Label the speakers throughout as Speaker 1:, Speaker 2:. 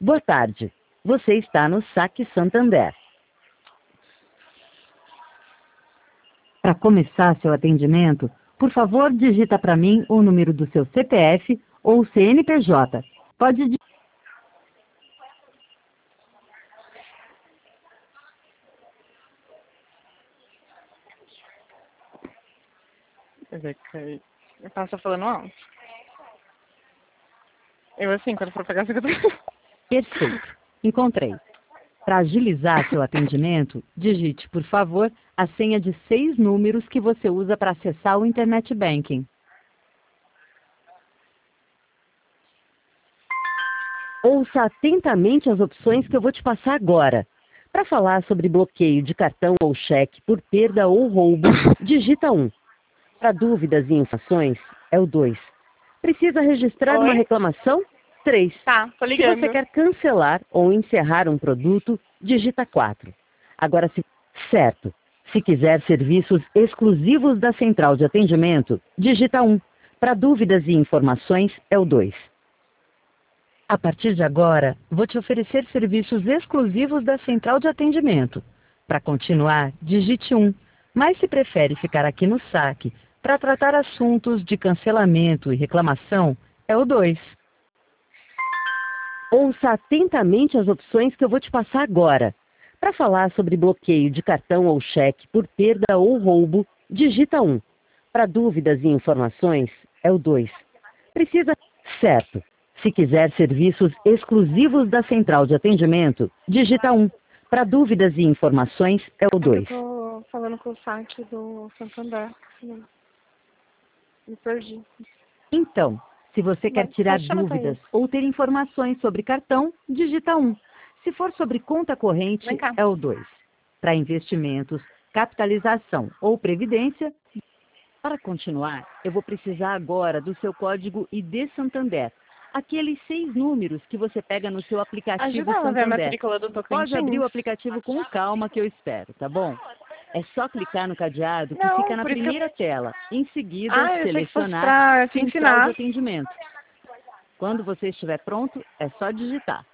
Speaker 1: Boa tarde. Você está no Saque Santander. Para começar seu atendimento, por favor, digita para mim o número do seu CPF ou CNPJ. Pode digitar.
Speaker 2: Eu tava falando alto. Eu assim, quando for pegar essa
Speaker 1: Perfeito. Encontrei. Para agilizar seu atendimento, digite, por favor, a senha de 6 números que você usa para acessar o Internet Banking. Ouça atentamente as opções que eu vou te passar agora. Para falar sobre bloqueio de cartão ou cheque por perda ou roubo, digita 1. Para dúvidas e informações, é o 2. Precisa registrar uma
Speaker 2: Oi?
Speaker 1: reclamação? 3.
Speaker 2: Tá, tô
Speaker 1: Se
Speaker 2: ligando.
Speaker 1: você quer cancelar ou encerrar um produto, digita 4. Agora, certo. Se quiser serviços exclusivos da central de atendimento, digita 1. Para dúvidas e informações, é o 2. A partir de agora, vou te oferecer serviços exclusivos da central de atendimento. Para continuar, digite 1. Mas se prefere ficar aqui no saque para tratar assuntos de cancelamento e reclamação, é o 2. Ouça atentamente as opções que eu vou te passar agora. Para falar sobre bloqueio de cartão ou cheque por perda ou roubo, digita 1. Para dúvidas e informações, é o 2. Precisa... Certo. Se quiser serviços exclusivos da central de atendimento, digita 1. Para dúvidas e informações, é o 2.
Speaker 2: Eu tô falando com o site do Santander. Me perdi.
Speaker 1: Então, se você quer tirar dúvidas ou ter informações sobre cartão, digita 1. Se for sobre conta corrente,
Speaker 2: Vem cá.
Speaker 1: é o 2. Para investimentos, capitalização ou previdência, para continuar, eu vou precisar agora do seu código ID Santander. Aqueles 6 números que você pega no seu aplicativo
Speaker 2: Ajuda ela a ver a
Speaker 1: Santander.
Speaker 2: matrícula do
Speaker 1: Pode abrir o
Speaker 2: Tocantins.
Speaker 1: aplicativo com calma que eu espero, tá bom? É só clicar no cadeado que
Speaker 2: Não,
Speaker 1: fica na
Speaker 2: por isso que eu...
Speaker 1: primeira tela. Em seguida,
Speaker 2: Ah, eu achei que fosse
Speaker 1: selecionar
Speaker 2: pra te
Speaker 1: Central de
Speaker 2: ensinar.
Speaker 1: Atendimento. Quando você estiver pronto, é só digitar.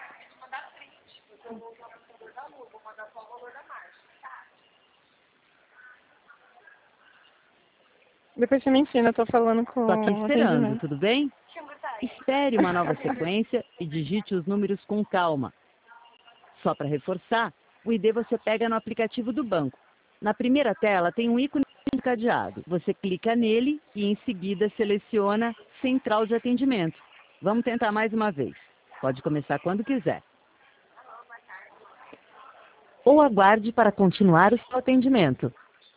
Speaker 2: Depois você me ensina, eu tô falando com
Speaker 1: Tô aqui
Speaker 2: o
Speaker 1: esperando,
Speaker 2: atendimento.
Speaker 1: tudo bem? Espere uma nova sequência e digite os números com calma. Só para reforçar, o ID você pega no aplicativo do banco. Na primeira tela tem um ícone de cadeado. Você clica nele e em seguida seleciona Central de Atendimento. Vamos tentar mais uma vez. Pode começar quando quiser. Ou aguarde para continuar o seu atendimento.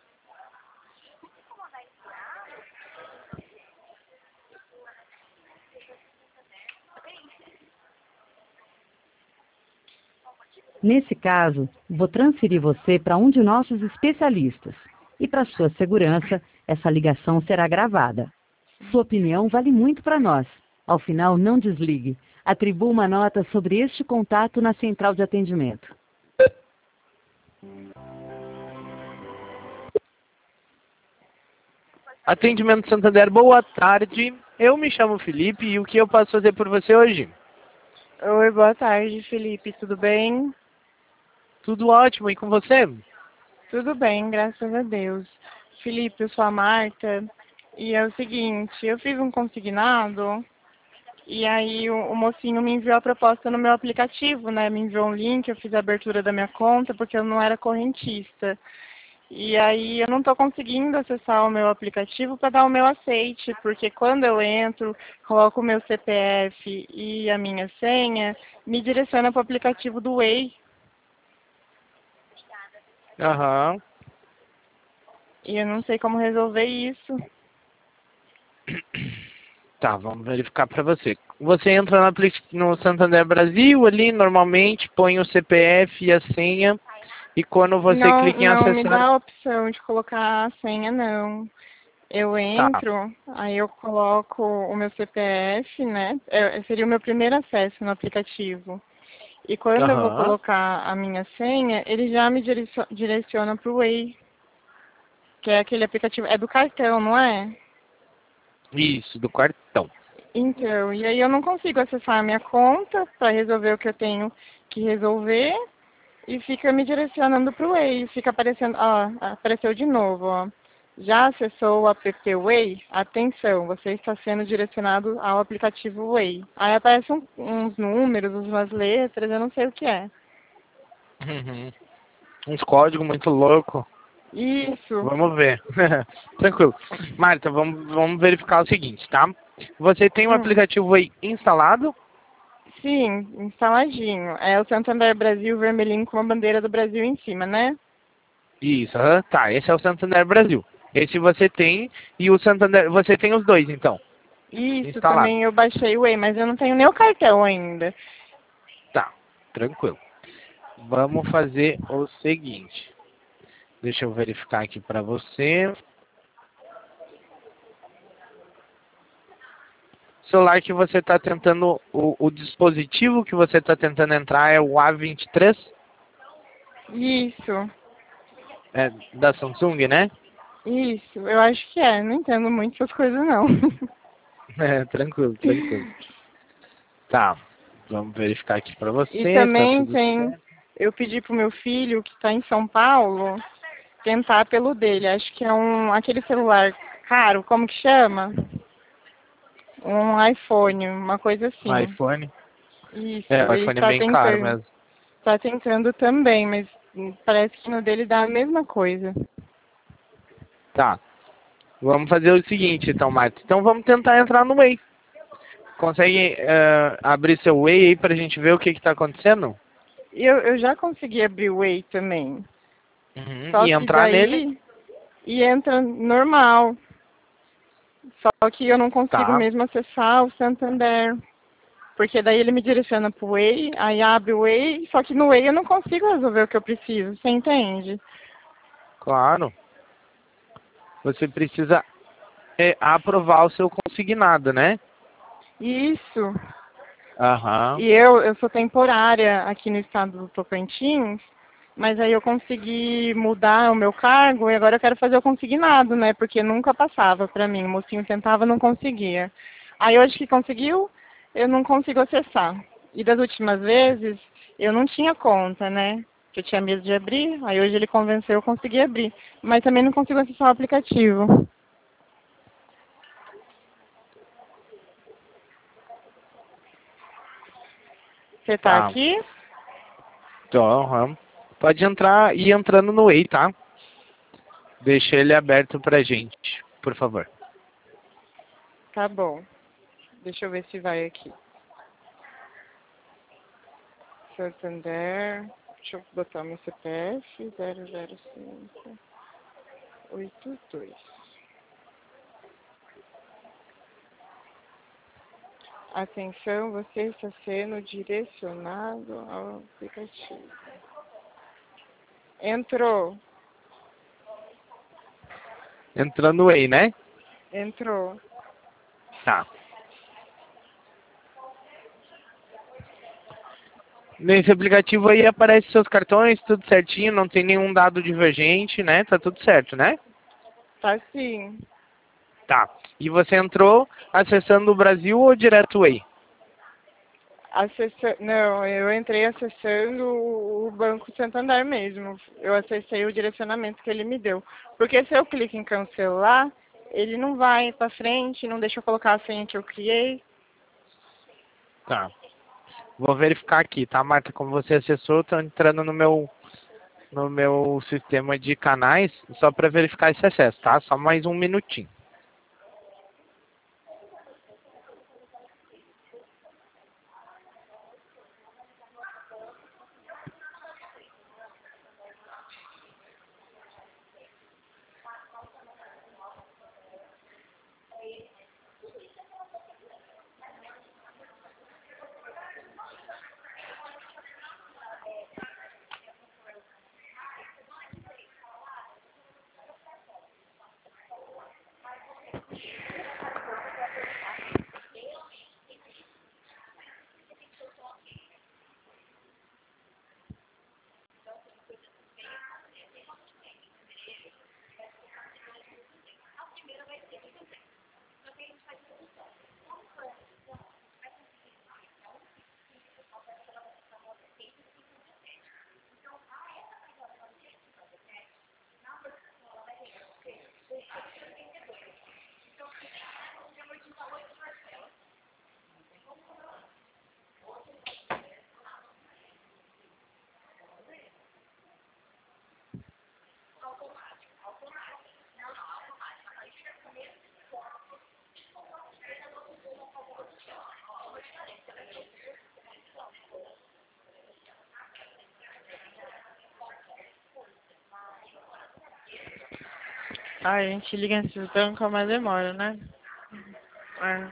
Speaker 1: Nesse caso, vou transferir você para um de nossos especialistas. E para sua segurança, essa ligação será gravada. Sua opinião vale muito para nós. Ao final, não desligue. Atribua uma nota sobre este contato na central de atendimento.
Speaker 3: Atendimento Santander, boa tarde. Eu me chamo Felipe e o que eu posso fazer por você hoje?
Speaker 2: Oi, boa tarde, Felipe. Tudo bem?
Speaker 3: Tudo ótimo, e com você?
Speaker 2: Tudo bem, graças a Deus. Felipe, eu sou a Marta. E é o seguinte, eu fiz um consignado e aí o mocinho me enviou a proposta no meu aplicativo, né? Me enviou um link, eu fiz a abertura da minha conta porque eu não era correntista. E aí eu não estou conseguindo acessar o meu aplicativo para dar o meu aceite, porque quando eu entro, coloco o meu CPF e a minha senha, me direciona para o aplicativo do Way.
Speaker 3: Aham.
Speaker 2: E eu não sei como resolver isso.
Speaker 3: Tá, vamos verificar para você. Você entra no Santander Brasil ali, normalmente, põe o CPF e a senha, e quando você
Speaker 2: Não,
Speaker 3: clica em
Speaker 2: não me dá
Speaker 3: acessar...
Speaker 2: a opção de colocar a senha, não. Eu
Speaker 3: Tá,
Speaker 2: entro, aí eu coloco o meu CPF, né? Seria o meu primeiro acesso no aplicativo. E quando eu vou
Speaker 3: aham.
Speaker 2: colocar a minha senha, ele já me direciona para o Way, que é aquele aplicativo, é do cartão, não é?
Speaker 3: Isso, do cartão.
Speaker 2: Então, e aí eu não consigo acessar a minha conta para resolver o que eu tenho que resolver e fica me direcionando para o Way. Fica aparecendo, ó, apareceu de novo, ó. Já acessou o app Way? Atenção, você está sendo direcionado ao aplicativo Way. Aí aparecem uns números, umas letras, eu não sei o que é.
Speaker 3: Uhum. Uns códigos muito loucos.
Speaker 2: Isso.
Speaker 3: Vamos ver. Tranquilo. Marta, vamos verificar o seguinte, tá? Você tem o aplicativo aí instalado?
Speaker 2: Sim, instaladinho. É o Santander Brasil vermelhinho com a bandeira do Brasil em cima, né?
Speaker 3: Isso, aham. Tá, esse é o Santander Brasil. Esse você tem e o Santander, você tem os dois então,
Speaker 2: Isso,
Speaker 3: instalados.
Speaker 2: também eu baixei o Way, mas eu não tenho nem o cartão ainda.
Speaker 3: Tá, tranquilo. Vamos fazer o seguinte. Deixa eu verificar aqui para você. O celular que você está tentando, o dispositivo que você está tentando entrar é o A23,
Speaker 2: Isso,
Speaker 3: é, da Samsung, né?
Speaker 2: isso, eu acho que é. Não entendo muito essas coisas, não.
Speaker 3: É, tranquilo, tranquilo. Tá, vamos verificar aqui para
Speaker 2: E
Speaker 3: você, tá
Speaker 2: também
Speaker 3: tudo
Speaker 2: tem,
Speaker 3: certo.
Speaker 2: eu pedi pro meu filho, que está em São Paulo, tentar pelo dele. Acho que é aquele celular caro, como que chama? Um iPhone, uma coisa
Speaker 3: Um
Speaker 2: assim.
Speaker 3: iPhone.
Speaker 2: Isso,
Speaker 3: É, o
Speaker 2: ele
Speaker 3: iPhone é bem caro mesmo.
Speaker 2: está tentando também, mas parece que no dele dá a mesma coisa.
Speaker 3: Tá, vamos fazer o seguinte então, Marta. Então vamos tentar entrar no Way. Consegue abrir seu Way aí pra gente ver o que que tá acontecendo?
Speaker 2: E eu já consegui abrir o Way também.
Speaker 3: Uhum.
Speaker 2: Só
Speaker 3: E
Speaker 2: que
Speaker 3: entrar nele?
Speaker 2: daí e entra normal. Só que eu não consigo
Speaker 3: Tá,
Speaker 2: mesmo acessar o Santander. Porque daí ele me direciona pro Way, aí abre o Way, só que no Way eu não consigo resolver o que eu preciso, você entende?
Speaker 3: claro. Você precisa aprovar o seu consignado, né?
Speaker 2: Isso.
Speaker 3: Aham.
Speaker 2: E eu sou temporária aqui no estado do Tocantins, mas aí eu consegui mudar o meu cargo e agora eu quero fazer o consignado, né? Porque nunca passava para mim. O mocinho tentava, não conseguia. Aí hoje que conseguiu, eu não consigo acessar. E das últimas vezes, eu não tinha conta, né? Que eu tinha medo de abrir. Aí hoje ele convenceu, eu consegui abrir. Mas também não consigo acessar o aplicativo. Você tá
Speaker 3: Tá.
Speaker 2: aqui?
Speaker 3: Então, aham. Pode entrar e ir entrando no Way, tá? Deixa ele aberto pra gente, por favor.
Speaker 2: Tá bom. Deixa eu ver se vai aqui. Santander, deixa eu botar meu CPF, 00582. Atenção, você está sendo direcionado ao aplicativo. Entrou,
Speaker 3: Entrando no Way, né?
Speaker 2: entrou.
Speaker 3: Tá. Nesse aplicativo aí aparece seus cartões, tudo certinho, não tem nenhum dado divergente, né? Tá tudo certo, né?
Speaker 2: Tá sim.
Speaker 3: Tá. E você entrou acessando o Brasil ou direto Way?
Speaker 2: Não, eu entrei acessando o Banco Santander mesmo. Eu acessei o direcionamento que ele me deu. Porque se eu clico em cancelar, ele não vai para frente, não deixa eu colocar a senha que eu criei.
Speaker 3: Tá. Vou verificar aqui, tá, Marta? Como você acessou, tô entrando no meu sistema de canais só para verificar esse acesso, tá? Só mais um minutinho.
Speaker 2: Ai, a gente liga nesses bancos, mas demora, né? É.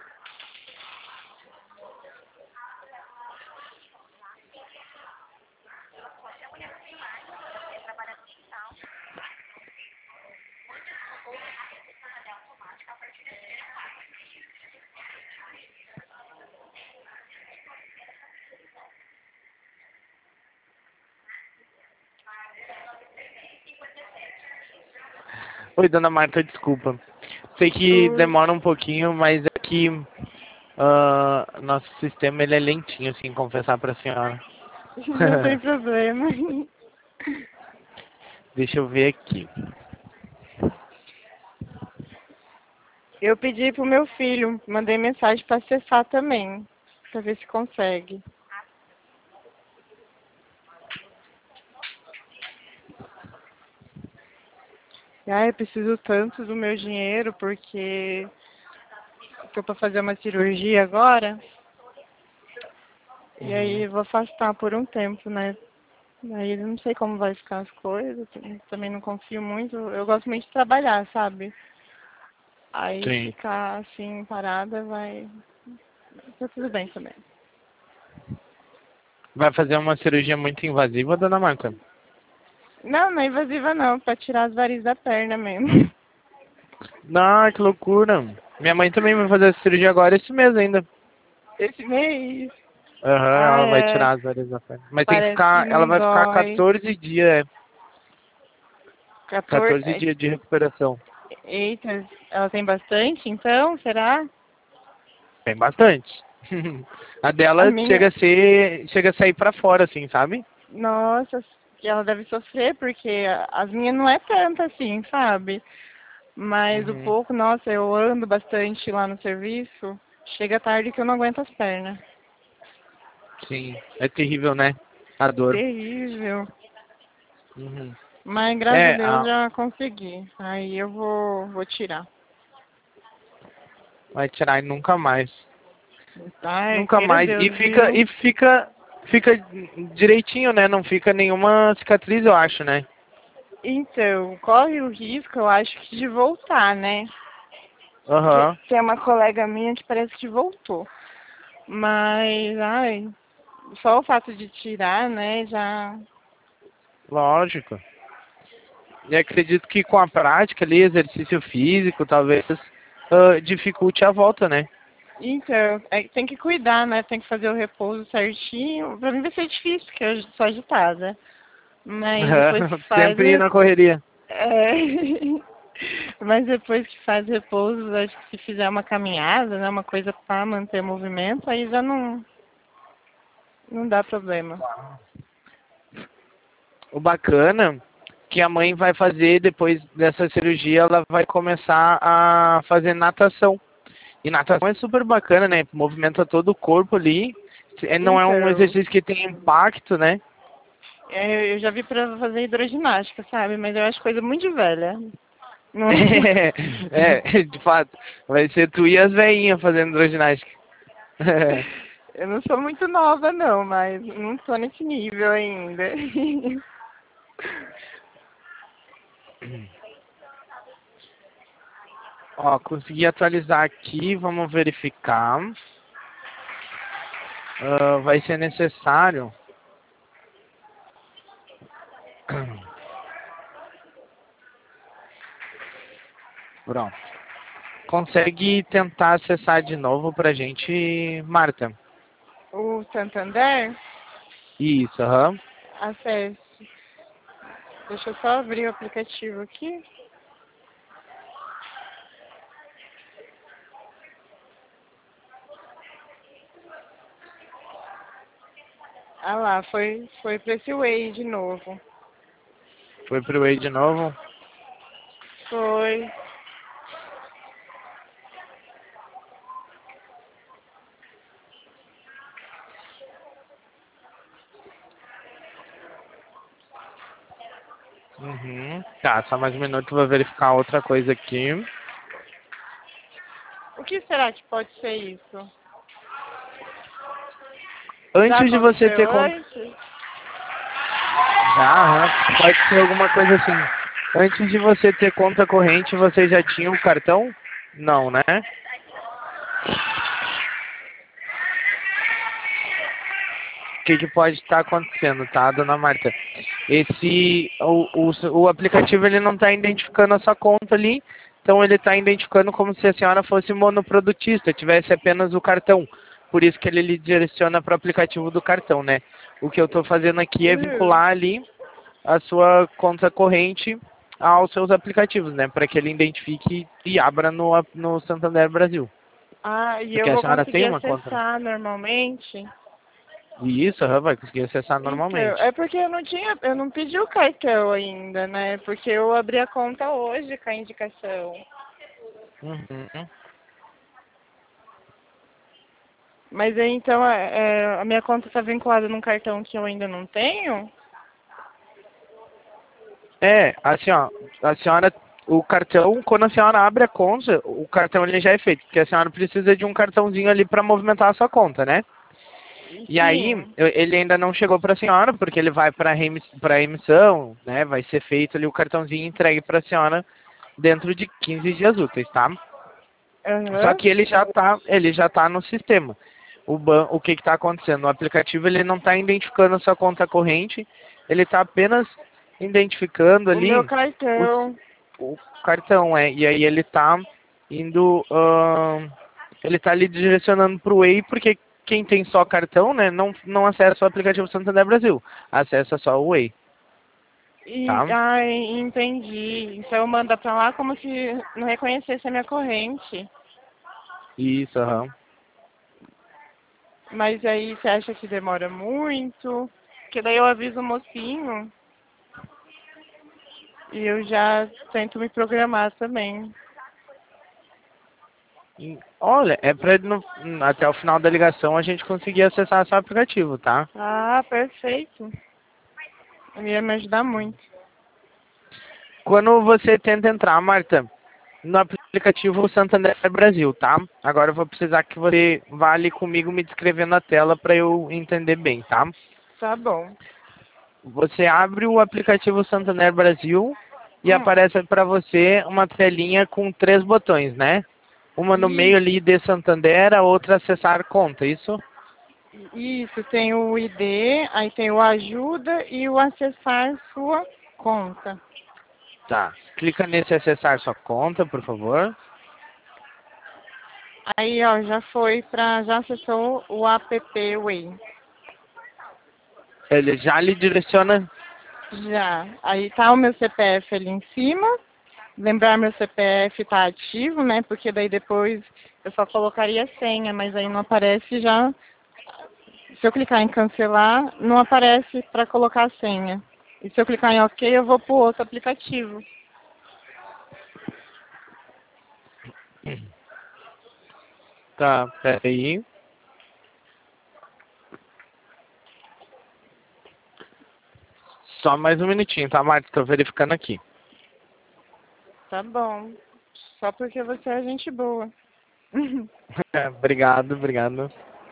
Speaker 3: Oi, dona Marta, desculpa. Sei que
Speaker 2: Ui,
Speaker 3: demora um pouquinho, mas é que nosso sistema ele é lentinho, assim, confessar pra senhora.
Speaker 2: não tem problema.
Speaker 3: Deixa eu ver aqui.
Speaker 2: Eu pedi pro meu filho, mandei mensagem para acessar também, para ver se consegue. Ai, eu preciso tanto do meu dinheiro porque estou para fazer uma cirurgia agora. E aí
Speaker 3: Uhum.
Speaker 2: eu vou afastar por um tempo, né? Aí eu não sei como vai ficar as coisas, também não confio muito. Eu gosto muito de trabalhar, sabe? Aí
Speaker 3: Sim.
Speaker 2: ficar assim parada vai. Tá tudo bem também.
Speaker 3: Vai fazer uma cirurgia muito invasiva, dona Marta?
Speaker 2: Não, não é invasiva não, para tirar as varizes da perna mesmo.
Speaker 3: Ah, que loucura. Minha mãe também vai fazer essa cirurgia agora esse mês ainda.
Speaker 2: Esse mês.
Speaker 3: Aham,
Speaker 2: Ah,
Speaker 3: ela vai
Speaker 2: é.
Speaker 3: tirar as varizes da perna. Mas tem que
Speaker 2: Parece que
Speaker 3: ficar, ela
Speaker 2: não
Speaker 3: vai ficar
Speaker 2: dói.
Speaker 3: 14 dias,
Speaker 2: 14.
Speaker 3: 14 dias de recuperação.
Speaker 2: Eita, ela tem bastante, então, será?
Speaker 3: Tem bastante. A
Speaker 2: A
Speaker 3: dela
Speaker 2: minha,
Speaker 3: chega a sair pra fora, assim, sabe?
Speaker 2: nossa, que ela deve sofrer, porque as minhas não é tanto assim, sabe? Mas o
Speaker 3: Uhum.
Speaker 2: pouco, nossa, eu ando bastante lá no serviço, chega tarde que eu não aguento as pernas.
Speaker 3: Sim, é terrível, né? A dor.
Speaker 2: Terrível.
Speaker 3: Uhum.
Speaker 2: Mas graças a
Speaker 3: É,
Speaker 2: Deus já consegui. Aí eu vou tirar.
Speaker 3: vai tirar e nunca mais.
Speaker 2: Ai,
Speaker 3: Nunca
Speaker 2: queira
Speaker 3: mais.
Speaker 2: Deus,
Speaker 3: E
Speaker 2: viu?
Speaker 3: fica direitinho, né? Não fica nenhuma cicatriz, eu acho, né?
Speaker 2: Então, corre o risco, eu acho que de voltar, né? Que
Speaker 3: Aham,
Speaker 2: tem uma colega minha que parece que voltou. Mas, ai, só o fato de tirar, né, já.
Speaker 3: lógico. E acredito que com a prática ali, exercício físico, talvez dificulte a volta, né?
Speaker 2: Então, tem que cuidar, né? Tem que fazer o repouso certinho. Pra mim vai ser difícil, porque eu sou agitada. Mas depois que faz.
Speaker 3: Sempre ir na correria.
Speaker 2: É... Mas depois que faz repouso, acho que se fizer uma caminhada, né? Uma coisa para manter movimento, aí já não dá problema.
Speaker 3: O bacana que a mãe vai fazer depois dessa cirurgia, ela vai começar a fazer natação. E natação é super bacana, né? Movimenta todo o corpo ali. Não é um
Speaker 2: Então,
Speaker 3: exercício que tem impacto, né?
Speaker 2: eu já vi pra fazer hidroginástica, sabe? Mas eu acho coisa muito de velha. Não...
Speaker 3: De fato. Vai ser tu e as veinhas fazendo hidroginástica.
Speaker 2: Eu não sou muito nova, não, mas não tô nesse nível ainda.
Speaker 3: Ó, consegui atualizar aqui, vamos verificar. Vai ser necessário. Pronto. Consegue tentar acessar de novo pra gente, Marta?
Speaker 2: O Santander,
Speaker 3: Isso, aham.
Speaker 2: acesse. Deixa eu só abrir o aplicativo aqui. Ah lá, foi pra esse Way de novo.
Speaker 3: Foi pro Way de novo.
Speaker 2: Foi.
Speaker 3: Uhum. Tá, só mais um minuto, vou verificar outra coisa aqui.
Speaker 2: O que será que pode ser isso? Já
Speaker 3: Antes de você
Speaker 2: aconteceu
Speaker 3: ter conta.
Speaker 2: antes?
Speaker 3: Já, aham. Pode ser alguma coisa assim. Antes de você ter conta corrente, você já tinha um cartão? Não, né? O que pode estar acontecendo, tá, dona Marta? O aplicativo ele não está identificando a sua conta ali, então ele está identificando como se a senhora fosse monoprodutista, tivesse apenas o cartão. Por isso que ele lhe direciona para o aplicativo do cartão, né? O que eu estou fazendo aqui é vincular ali a sua conta corrente aos seus aplicativos, né? Para que ele identifique e abra no Santander Brasil.
Speaker 2: Ah, e
Speaker 3: Porque
Speaker 2: eu
Speaker 3: a
Speaker 2: vou
Speaker 3: senhora tem
Speaker 2: conseguir
Speaker 3: uma conta, né?
Speaker 2: acessar normalmente?
Speaker 3: E isso, aham, vai conseguir acessar
Speaker 2: Então,
Speaker 3: normalmente.
Speaker 2: é porque eu não pedi o cartão ainda, né? Porque eu abri a conta hoje com a indicação.
Speaker 3: Uhum.
Speaker 2: Mas aí, então, a minha conta está vinculada num cartão que eu ainda não tenho?
Speaker 3: É, assim, ó, a senhora, o cartão, quando a senhora abre a conta, o cartão ele já é feito, porque a senhora precisa de um cartãozinho ali para movimentar a sua conta, né? E aí,
Speaker 2: Sim.
Speaker 3: ele ainda não chegou para a senhora, porque ele vai para emissão, né? Vai ser feito ali o cartãozinho entregue para a senhora dentro de 15 dias úteis, tá? Só
Speaker 2: Aham.
Speaker 3: que ele já tá no sistema. O que está acontecendo? O aplicativo ele não está identificando a sua conta corrente, ele está apenas identificando
Speaker 2: O meu
Speaker 3: ali o,
Speaker 2: cartão.
Speaker 3: o cartão, e aí ele está indo, ele está ali direcionando para o Way, porque quem tem só cartão, né, não acessa o aplicativo Santander Brasil, acessa só o Way, tá?
Speaker 2: Ai, entendi. Então manda pra lá como se não reconhecesse a minha corrente.
Speaker 3: Isso, aham.
Speaker 2: Mas aí você acha que demora muito? Porque daí eu aviso o mocinho e eu já tento me programar também.
Speaker 3: Olha, é para até o final da ligação a gente conseguir acessar seu aplicativo, tá?
Speaker 2: Ah, perfeito. Ia me ajudar muito.
Speaker 3: Quando você tenta entrar, Marta, no aplicativo Santander Brasil, tá? Agora eu vou precisar que você vá ali comigo me descrevendo a tela para eu entender bem, tá?
Speaker 2: Tá bom.
Speaker 3: Você abre o aplicativo Santander Brasil e
Speaker 2: Hum,
Speaker 3: aparece para você uma telinha com 3 botões, né? Uma no meio
Speaker 2: isso,
Speaker 3: ali de Santander, a outra acessar conta, isso?
Speaker 2: isso, tem o ID, aí tem o ajuda e o acessar sua conta.
Speaker 3: Tá. Clica nesse acessar sua conta, por favor.
Speaker 2: Aí, ó, já acessou o app Way.
Speaker 3: Ele já lhe direciona.
Speaker 2: Já. Aí tá o meu CPF ali em cima. Lembrar meu CPF tá ativo, né? Porque daí depois eu só colocaria a senha, mas aí não aparece já. Se eu clicar em cancelar, não aparece para colocar a senha. E se eu clicar em OK, eu vou pro outro aplicativo.
Speaker 3: Tá, peraí. Só mais um minutinho, tá, Marta? Tô verificando aqui.
Speaker 2: Tá bom. Só porque você é gente boa.
Speaker 3: Obrigado, obrigado.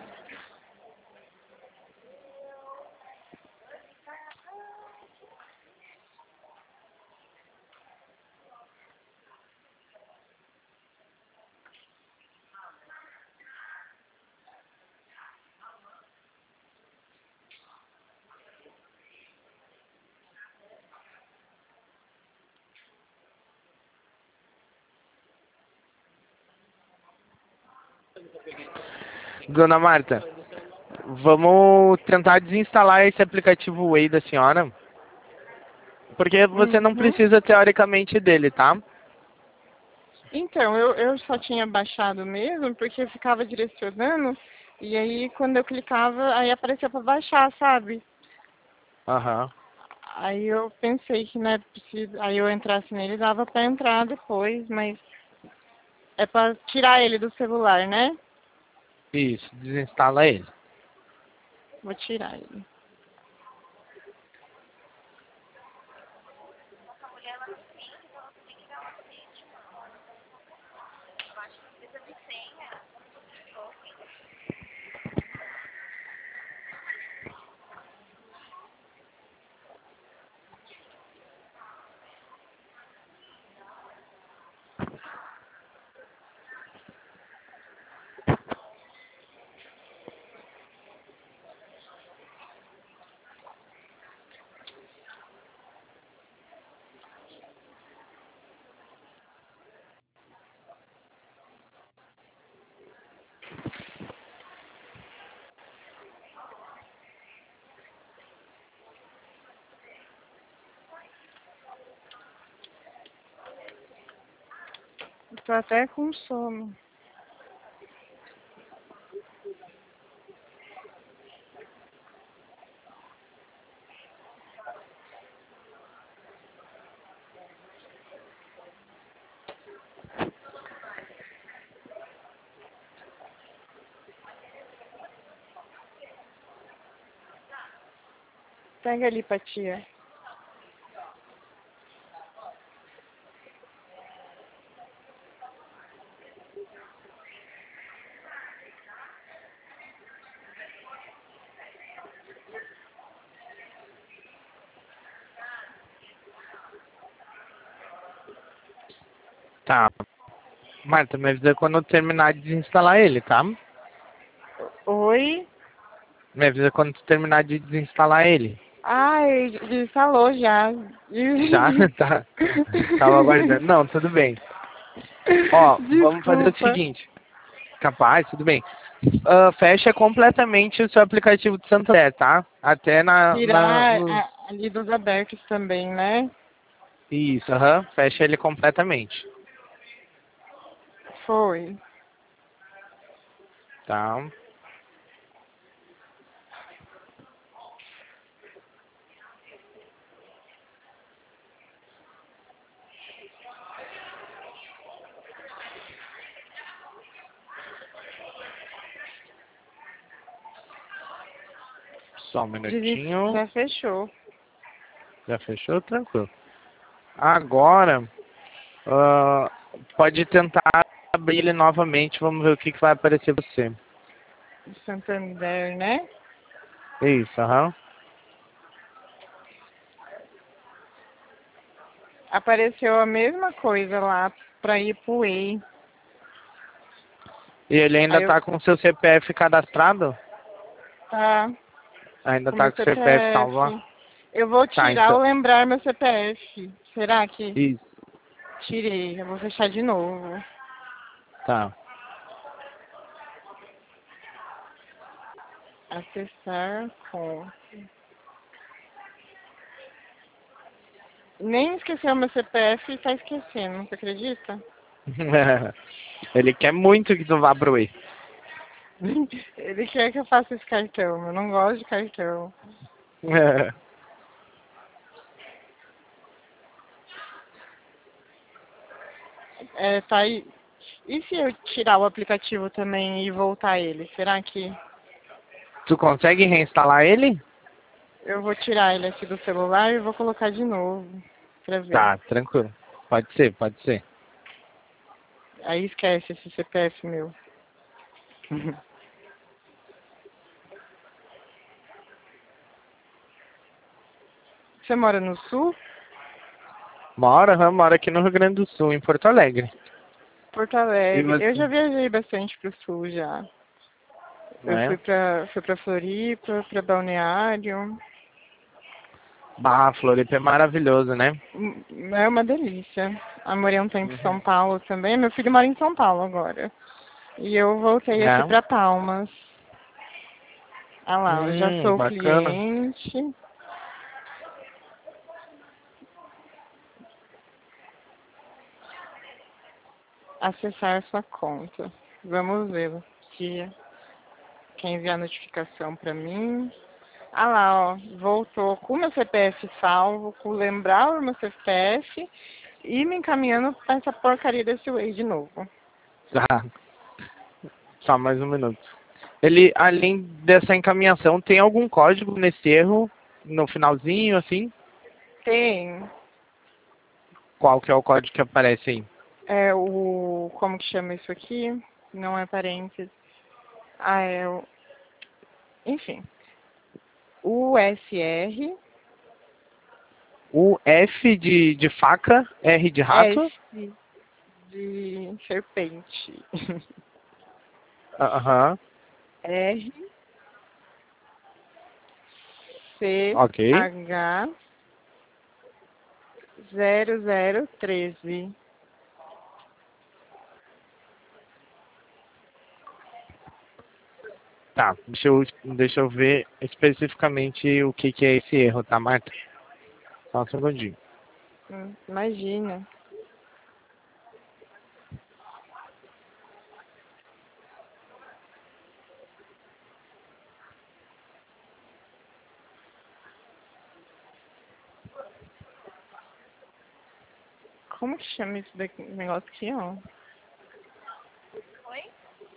Speaker 3: Dona Marta, vamos tentar desinstalar esse aplicativo Way da senhora, porque você não
Speaker 2: Uhum.
Speaker 3: precisa teoricamente dele, tá?
Speaker 2: Então, eu só tinha baixado mesmo, porque ficava direcionando, e aí quando eu clicava, aí aparecia para baixar, sabe?
Speaker 3: Aham.
Speaker 2: Aí eu pensei que não é preciso, aí eu entrasse nele, dava para entrar depois, mas é para tirar ele do celular, né?
Speaker 3: Isso, desinstala ele.
Speaker 2: Vou tirar ele. Tô até com sono. Pega ali pra tia.
Speaker 3: Tá. Marta, me avisa quando eu terminar de desinstalar ele, tá?
Speaker 2: Oi?
Speaker 3: Me avisa quando tu terminar de desinstalar ele.
Speaker 2: Ai, desinstalou já.
Speaker 3: Já? Tá. Tava aguardando. Não, tudo bem. Ó, vamos fazer o
Speaker 2: Desculpa.
Speaker 3: seguinte. Capaz, tudo bem. Fecha completamente o seu aplicativo de Santander, tá? Até
Speaker 2: Tirar
Speaker 3: nos...
Speaker 2: ali dos abertos também, né?
Speaker 3: Isso, aham. Fecha ele completamente.
Speaker 2: Foi.
Speaker 3: Tá? Só um minutinho.
Speaker 2: Já fechou.
Speaker 3: Já fechou? Tranquilo. Agora, pode tentar abrir ele novamente. Vamos ver o que vai aparecer pra você.
Speaker 2: Santander, né?
Speaker 3: Isso, aham.
Speaker 2: Apareceu a mesma coisa lá pra ir pro Way.
Speaker 3: E ele ainda
Speaker 2: Aí eu,
Speaker 3: tá com o seu CPF cadastrado?
Speaker 2: tá,
Speaker 3: Ainda
Speaker 2: com
Speaker 3: tá
Speaker 2: meu
Speaker 3: com o CPF salvo lá?
Speaker 2: CPF. Eu vou
Speaker 3: Tá,
Speaker 2: tirar
Speaker 3: então.
Speaker 2: ou lembrar meu CPF. Será que?
Speaker 3: Isso.
Speaker 2: Tirei. Eu vou fechar de novo.
Speaker 3: Tá.
Speaker 2: Acessar com. Nem esqueceu meu CPF e tá esquecendo, você acredita?
Speaker 3: Ele quer muito que tu vá pro E.
Speaker 2: Ele quer que eu faça esse cartão. Eu não gosto de cartão. É, tá aí. E se eu tirar o aplicativo também e voltar ele? Será que
Speaker 3: Tu consegue reinstalar ele?
Speaker 2: eu vou tirar ele aqui do celular e vou colocar de novo pra ver?
Speaker 3: Tá, tranquilo. Pode ser, pode ser.
Speaker 2: Aí esquece esse CPF meu. Você mora no sul?
Speaker 3: Mora aqui no Rio Grande do Sul, em Porto Alegre.
Speaker 2: Porto
Speaker 3: E
Speaker 2: Alegre. Eu
Speaker 3: você?
Speaker 2: já viajei bastante pro sul já. Eu
Speaker 3: Né?
Speaker 2: fui pra Floripa, pra Balneário.
Speaker 3: Floripa é maravilhoso, né?
Speaker 2: É uma delícia. Eu morei um tempo em São
Speaker 3: Uhum.
Speaker 2: Paulo também. Meu filho mora em São Paulo agora. E eu voltei aqui
Speaker 3: É.
Speaker 2: pra Palmas. Ah lá, eu já sou
Speaker 3: Bacana.
Speaker 2: cliente. Acessar sua conta. Vamos ver se quer enviar notificação pra mim. Ah lá, ó, voltou com o meu CPF salvo, com lembrar o meu CPF e me encaminhando pra essa porcaria desse Way de novo.
Speaker 3: Tá. Só mais um minuto. Ele, além dessa encaminhação, tem algum código nesse erro, no finalzinho, assim?
Speaker 2: Tem
Speaker 3: Qual que é o código que aparece aí?
Speaker 2: como que chama isso aqui? Não é parênteses. Ah, enfim, USR,
Speaker 3: O F de faca, R de rato.
Speaker 2: S de serpente,
Speaker 3: Aham.
Speaker 2: R, C,
Speaker 3: Ok.
Speaker 2: H, 0013.
Speaker 3: Tá, deixa eu ver especificamente o que é esse erro, tá, Marta? Só um segundinho.
Speaker 2: Imagina. como que chama esse negócio aqui, ó?
Speaker 4: Oi?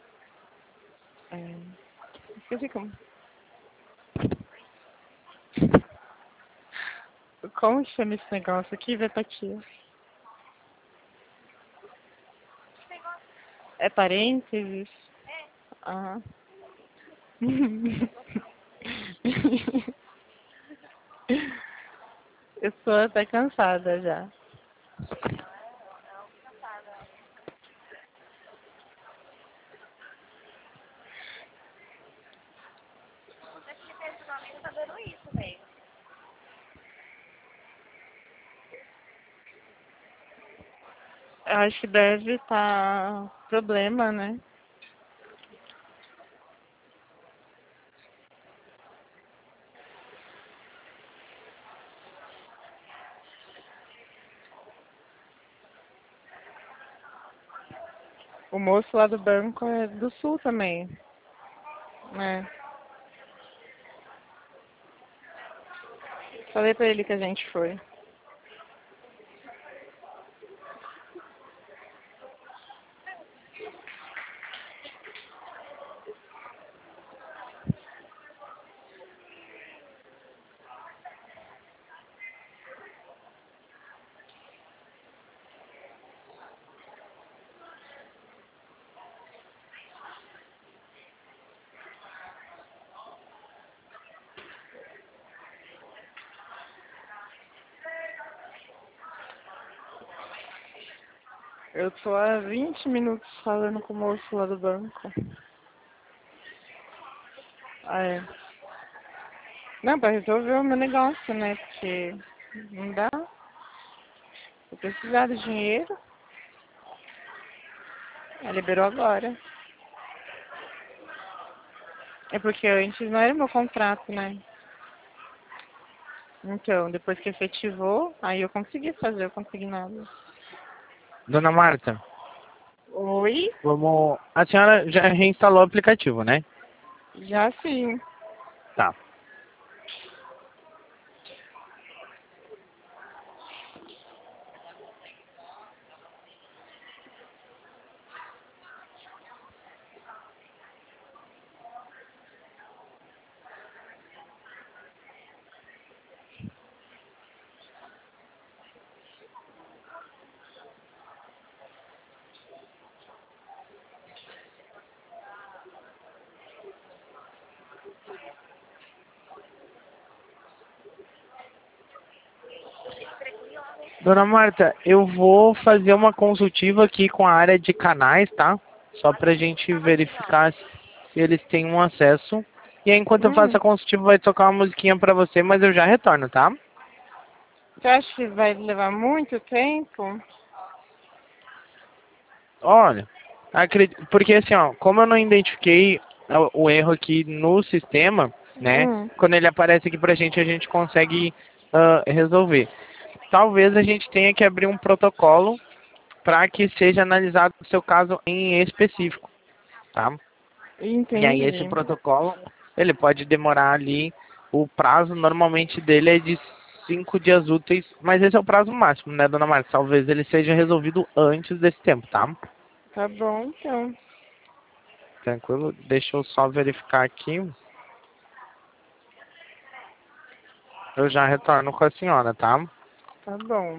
Speaker 2: Esqueci como. Como que chama esse negócio aqui? Vai pra aqui, ó. É parênteses?
Speaker 4: É.
Speaker 2: Ah. Eu estou até cansada já.
Speaker 4: Não, cansada. Acho que esse nome tá dando isso, velho.
Speaker 2: Eu acho que deve estar problema, né? O moço lá do banco é do sul também, né? Falei pra ele que a gente foi. Eu tô há 20 minutos falando com o moço lá do banco. Ah, é. Não, pra resolver o meu negócio, né? Porque não dá. Eu precisar do dinheiro. Ela liberou agora. É porque antes não era meu contrato, né? Então, depois que efetivou, aí eu consegui fazer o consignado.
Speaker 3: Dona Marta,
Speaker 2: Oi?
Speaker 3: vamos... A senhora já reinstalou o aplicativo, né?
Speaker 2: Já sim.
Speaker 3: Tá. Dona Marta, eu vou fazer uma consultiva aqui com a área de canais, tá? Só pra gente verificar se eles têm um acesso. E aí, enquanto eu faço a consultiva, vai tocar uma musiquinha pra você, mas eu já retorno, tá?
Speaker 2: Você acha que vai levar muito tempo?
Speaker 3: Olha, porque assim, ó, como eu não identifiquei o erro aqui no sistema, né? Quando ele aparece aqui pra gente, a gente consegue resolver. Talvez a gente tenha que abrir um protocolo para que seja analisado o seu caso em específico, tá? E aí esse
Speaker 2: Entendi.
Speaker 3: protocolo, ele pode demorar ali, o prazo normalmente dele é de 5 dias úteis, mas esse é o prazo máximo, né, dona Marta? Talvez ele seja resolvido antes desse tempo, tá?
Speaker 2: Tá bom, então.
Speaker 3: Tranquilo? Deixa eu só verificar aqui. Eu já retorno com a senhora, tá?
Speaker 2: Tá bom.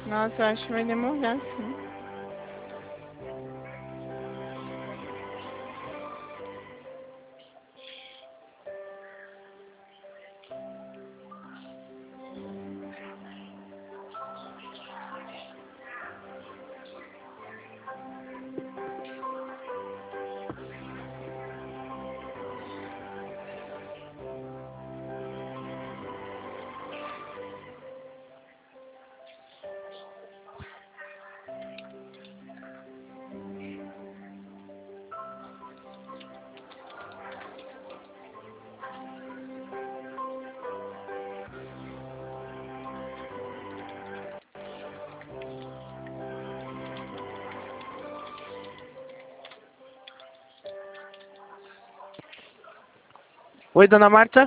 Speaker 2: Nossa, eu acho que vai demorar, sim.
Speaker 3: Oi, dona Marta?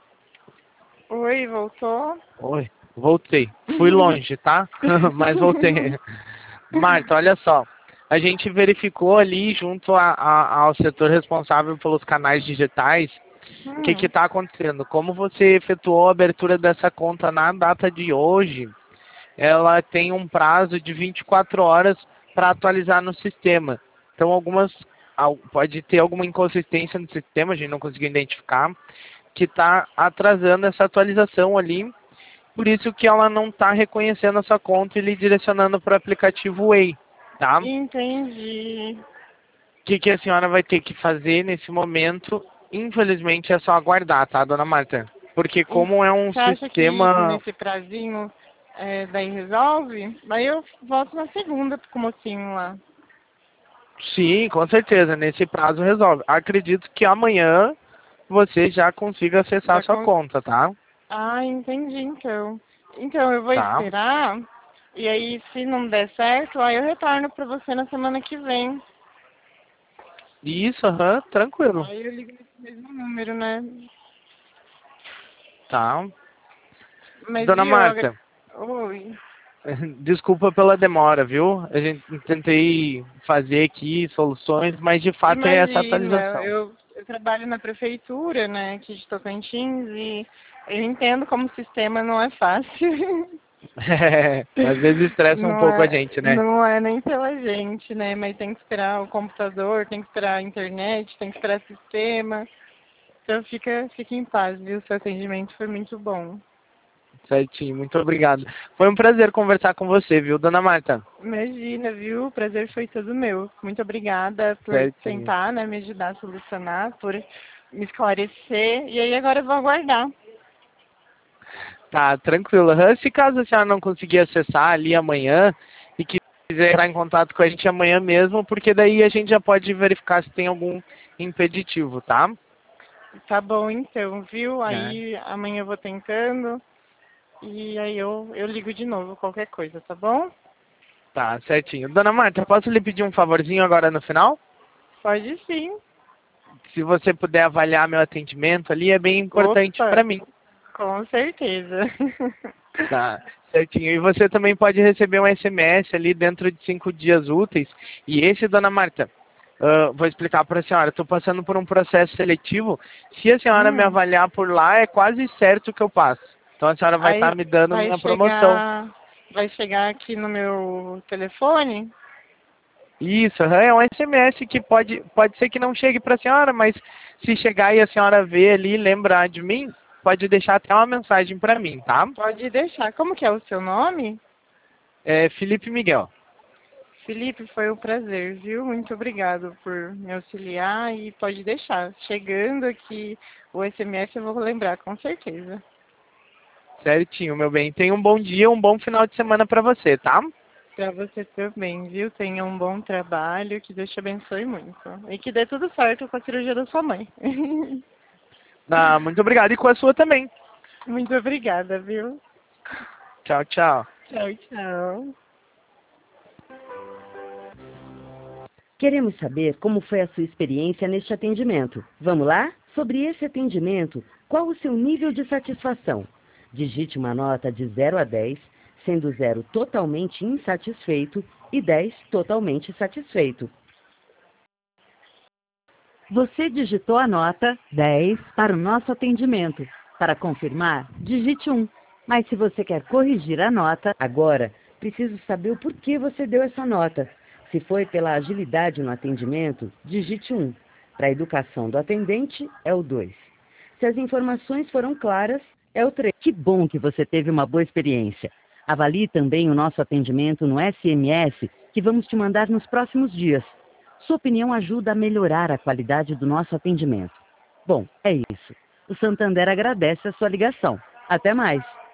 Speaker 2: Oi, voltou?
Speaker 3: Oi, voltei. Fui longe, tá? Mas voltei. Marta, olha só. A gente verificou ali junto ao setor responsável pelos canais digitais o que
Speaker 2: Hum,
Speaker 3: está acontecendo. Como você efetuou a abertura dessa conta na data de hoje, ela tem um prazo de 24 horas para atualizar no sistema. Então, pode ter alguma inconsistência no sistema, a gente não conseguiu identificar, que está atrasando essa atualização ali. Por isso que ela não está reconhecendo a sua conta e lhe direcionando para o aplicativo Way, tá? O
Speaker 2: entendi.
Speaker 3: que a senhora vai ter que fazer nesse momento, infelizmente, é só aguardar, tá, dona Marta? Porque
Speaker 2: E
Speaker 3: como é um
Speaker 2: você acha que
Speaker 3: sistema...
Speaker 2: nesse prazinho daí resolve? Daí eu volto na segunda com o mocinho lá.
Speaker 3: Sim, com certeza, nesse prazo resolve. Acredito que amanhã você já consiga acessar a
Speaker 2: Já
Speaker 3: sua
Speaker 2: con-
Speaker 3: conta, tá?
Speaker 2: Ah, entendi então. Então eu vou
Speaker 3: Tá.
Speaker 2: esperar e aí se não der certo, aí eu retorno pra você na semana que vem.
Speaker 3: Isso, aham, tranquilo.
Speaker 2: Aí eu ligo nesse mesmo número, né?
Speaker 3: Tá.
Speaker 2: Mas
Speaker 3: Dona
Speaker 2: viu?
Speaker 3: Marta,
Speaker 2: Oi.
Speaker 3: desculpa pela demora, viu? A gente tentei fazer aqui soluções, mas de fato é essa
Speaker 2: Imagina,
Speaker 3: atualização.
Speaker 2: eu trabalho na prefeitura, né, aqui de Tocantins, e eu entendo como o sistema não é fácil.
Speaker 3: Às vezes estressa um pouco a gente, né?
Speaker 2: Não é nem pela gente, né, mas tem que esperar o computador, tem que esperar a internet, tem que esperar o sistema. Então fica em paz, viu? Seu atendimento foi muito bom.
Speaker 3: Certinho, muito obrigado. Foi um prazer conversar com você, viu, dona Marta?
Speaker 2: Imagina, viu? O prazer foi todo meu. Muito obrigada por
Speaker 3: Certinho.
Speaker 2: tentar, né, me ajudar a solucionar, por me esclarecer. E aí agora eu vou aguardar.
Speaker 3: Tá, tranquilo. Se caso a senhora não conseguir acessar ali amanhã e quiser entrar em contato com a gente amanhã mesmo, porque daí a gente já pode verificar se tem algum impeditivo, tá?
Speaker 2: Tá bom então, viu?
Speaker 3: É.
Speaker 2: Aí amanhã eu vou tentando e aí eu ligo de novo qualquer coisa, tá bom?
Speaker 3: Tá, certinho. Dona Marta, posso lhe pedir um favorzinho agora no final?
Speaker 2: Pode sim.
Speaker 3: Se você puder avaliar meu atendimento ali, é bem importante para
Speaker 2: Opa,
Speaker 3: mim.
Speaker 2: com certeza.
Speaker 3: Tá, certinho. E você também pode receber um SMS ali dentro de 5 dias úteis. E esse, dona Marta, vou explicar para a senhora. Estou passando por um processo seletivo. Se a senhora me
Speaker 2: Hum,
Speaker 3: avaliar por lá, é quase certo que eu passo. Então a senhora vai
Speaker 2: aí
Speaker 3: estar me dando
Speaker 2: vai
Speaker 3: minha promoção.
Speaker 2: vai chegar aqui no meu telefone?
Speaker 3: Isso, é um SMS que pode ser que não chegue para a senhora, mas se chegar e a senhora ver ali, lembrar de mim, pode deixar até uma mensagem para mim, tá?
Speaker 2: Pode deixar. Como que é o seu nome?
Speaker 3: É Felipe Miguel.
Speaker 2: Felipe, foi um prazer, viu? Muito obrigado por me auxiliar e pode deixar. Chegando aqui o SMS eu vou lembrar, com certeza.
Speaker 3: Certinho, meu bem. Tenha um bom dia, um bom final de semana para você, tá?
Speaker 2: Para você também, viu? Tenha um bom trabalho, que Deus te abençoe muito. E que dê tudo certo com a cirurgia da sua mãe.
Speaker 3: Ah, muito obrigado. E com a sua também.
Speaker 2: Muito obrigada, viu?
Speaker 3: Tchau, tchau.
Speaker 2: Tchau, tchau.
Speaker 1: Queremos saber como foi a sua experiência neste atendimento. Vamos lá? Sobre esse atendimento, qual o seu nível de satisfação? Digite uma nota de 0 a 10, sendo 0 totalmente insatisfeito e 10 totalmente satisfeito. Você digitou a nota 10 para o nosso atendimento. Para confirmar, digite 1. Mas se você quer corrigir a nota, agora preciso saber o porquê você deu essa nota. Se foi pela agilidade no atendimento, digite 1. Para a educação do atendente, é o 2. Se as informações foram claras, é o 3. Que bom que você teve uma boa experiência. Avalie também o nosso atendimento no SMS, que vamos te mandar nos próximos dias. Sua opinião ajuda a melhorar a qualidade do nosso atendimento. Bom, é isso. O Santander agradece a sua ligação. Até mais!